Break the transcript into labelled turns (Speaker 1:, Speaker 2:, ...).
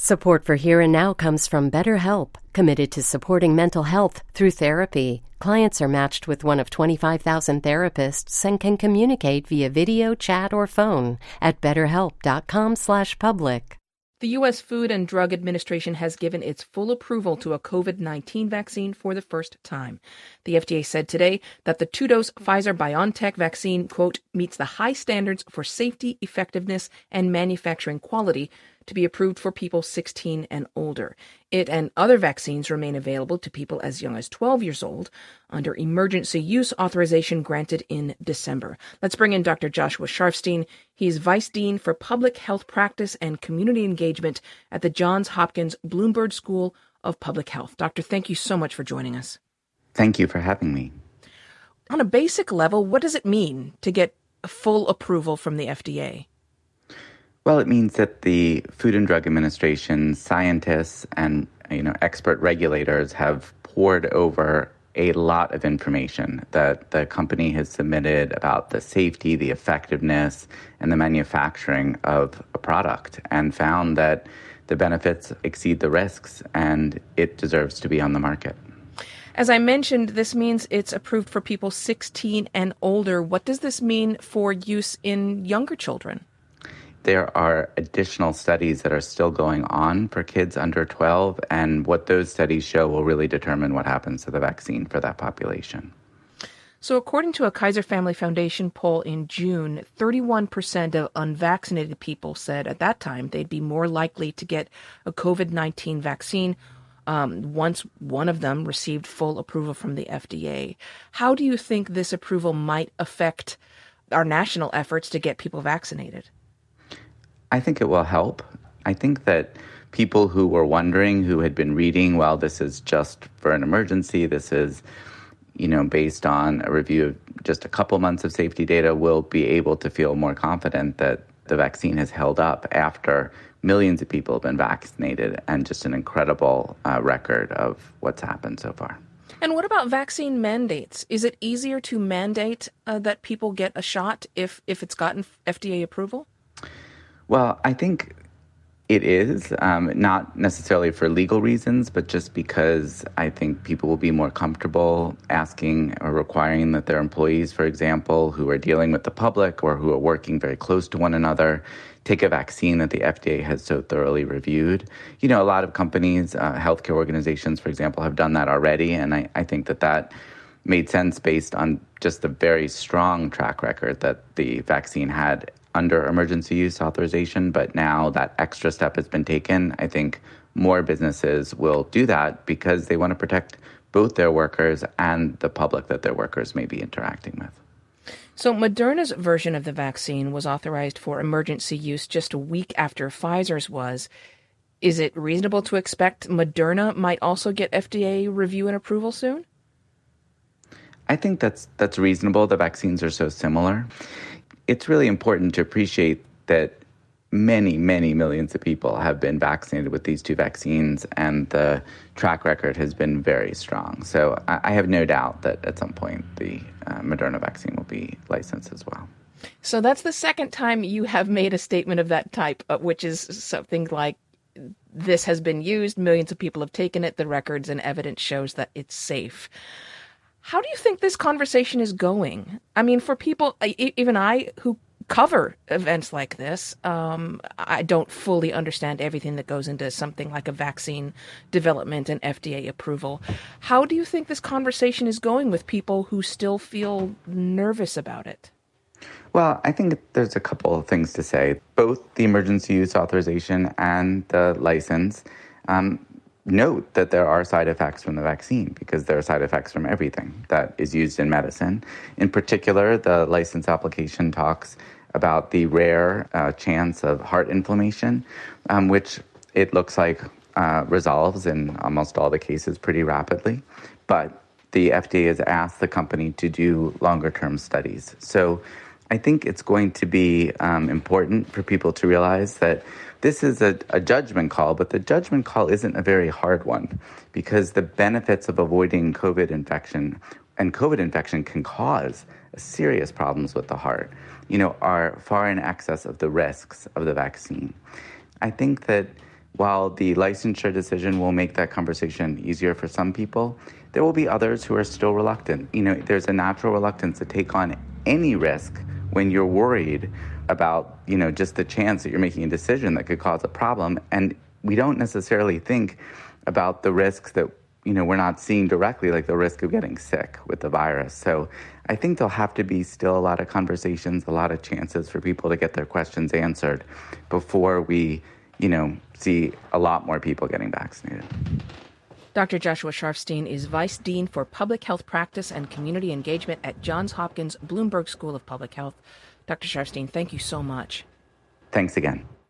Speaker 1: Support for Here and Now comes from BetterHelp, committed to supporting mental health through therapy. Clients are matched with one of 25,000 therapists and can communicate via video, chat, or phone at betterhelp.com/public.
Speaker 2: The U.S. Food and Drug Administration has given its full approval to a COVID-19 vaccine for the first time. The FDA said today that the two-dose Pfizer-BioNTech vaccine, quote, meets the high standards for safety, effectiveness, and manufacturing quality to be approved for people 16 and older. It and other vaccines remain available to people as young as 12 years old under emergency use authorization granted in December. Let's bring in Dr. Joshua Sharfstein. He's Vice Dean for Public Health Practice and Community Engagement at the Johns Hopkins Bloomberg School of Public Health. Doctor, thank you so much for joining us.
Speaker 3: Thank you for having me.
Speaker 2: On a basic level, what does it mean to get full approval from the FDA?
Speaker 3: Well, it means that the Food and Drug Administration scientists and expert regulators have poured over a lot of information that the company has submitted about the safety, the effectiveness, and the manufacturing of a product, and found that the benefits exceed the risks, and it deserves to be on the market.
Speaker 2: As I mentioned, this means it's approved for people 16 and older. What does this mean for use in younger children?
Speaker 3: There are additional studies that are still going on for kids under 12, and what those studies show will really determine what happens to the vaccine for that population.
Speaker 2: So according to a Kaiser Family Foundation poll in June, 31% of unvaccinated people said at that time they'd be more likely to get a COVID-19 vaccine once one of them received full approval from the FDA. How do you think this approval might affect our national efforts to get people vaccinated?
Speaker 3: I think it will help. I think that people who were wondering, who had been reading, well, this is just for an emergency, this is, based on a review of just a couple months of safety data, will be able to feel more confident that the vaccine has held up after millions of people have been vaccinated, and just an incredible record of what's happened so far.
Speaker 2: And what about vaccine mandates? Is it easier to mandate that people get a shot if it's gotten FDA approval?
Speaker 3: Well, I think it is, not necessarily for legal reasons, but just because I think people will be more comfortable asking or requiring that their employees, for example, who are dealing with the public or who are working very close to one another, take a vaccine that the FDA has so thoroughly reviewed. A lot of companies, healthcare organizations, for example, have done that already, and I think that made sense based on just the very strong track record that the vaccine had under emergency use authorization, but now that extra step has been taken. I think more businesses will do that because they want to protect both their workers and the public that their workers may be interacting with.
Speaker 2: So Moderna's version of the vaccine was authorized for emergency use just a week after Pfizer's was. Is it reasonable to expect Moderna might also get FDA review and approval soon?
Speaker 3: I think that's reasonable. The vaccines are so similar. It's really important to appreciate that many, many millions of people have been vaccinated with these two vaccines, and the track record has been very strong. So I have no doubt that at some point the Moderna vaccine will be licensed as well.
Speaker 2: So that's the second time you have made a statement of that type, which is something like, this has been used, millions of people have taken it, the records and evidence shows that it's safe. How do you think this conversation is going? I mean, for people, even I, who cover events like this, I don't fully understand everything that goes into something like a vaccine development and FDA approval. How do you think this conversation is going with people who still feel nervous about it?
Speaker 3: Well, I think there's a couple of things to say. Both the emergency use authorization and the license note that there are side effects from the vaccine, because there are side effects from everything that is used in medicine. In particular, the license application talks about the rare chance of heart inflammation, which it looks like resolves in almost all the cases pretty rapidly. But the FDA has asked the company to do longer-term studies. So I think it's going to be important for people to realize that this is a judgment call, but the judgment call isn't a very hard one, because the benefits of avoiding COVID infection, and COVID infection can cause serious problems with the heart, are far in excess of the risks of the vaccine. I think that While the licensure decision will make that conversation easier for some people, there will be others who are still reluctant. There's a natural reluctance to take on any risk when you're worried about, just the chance that you're making a decision that could cause a problem. And we don't necessarily think about the risks that, we're not seeing directly, like the risk of getting sick with the virus. So I think there'll have to be still a lot of conversations, a lot of chances for people to get their questions answered before we, see a lot more people getting vaccinated.
Speaker 2: Dr. Joshua Sharfstein is Vice Dean for Public Health Practice and Community Engagement at Johns Hopkins Bloomberg School of Public Health. Dr. Sharfstein, thank you so much.
Speaker 3: Thanks again.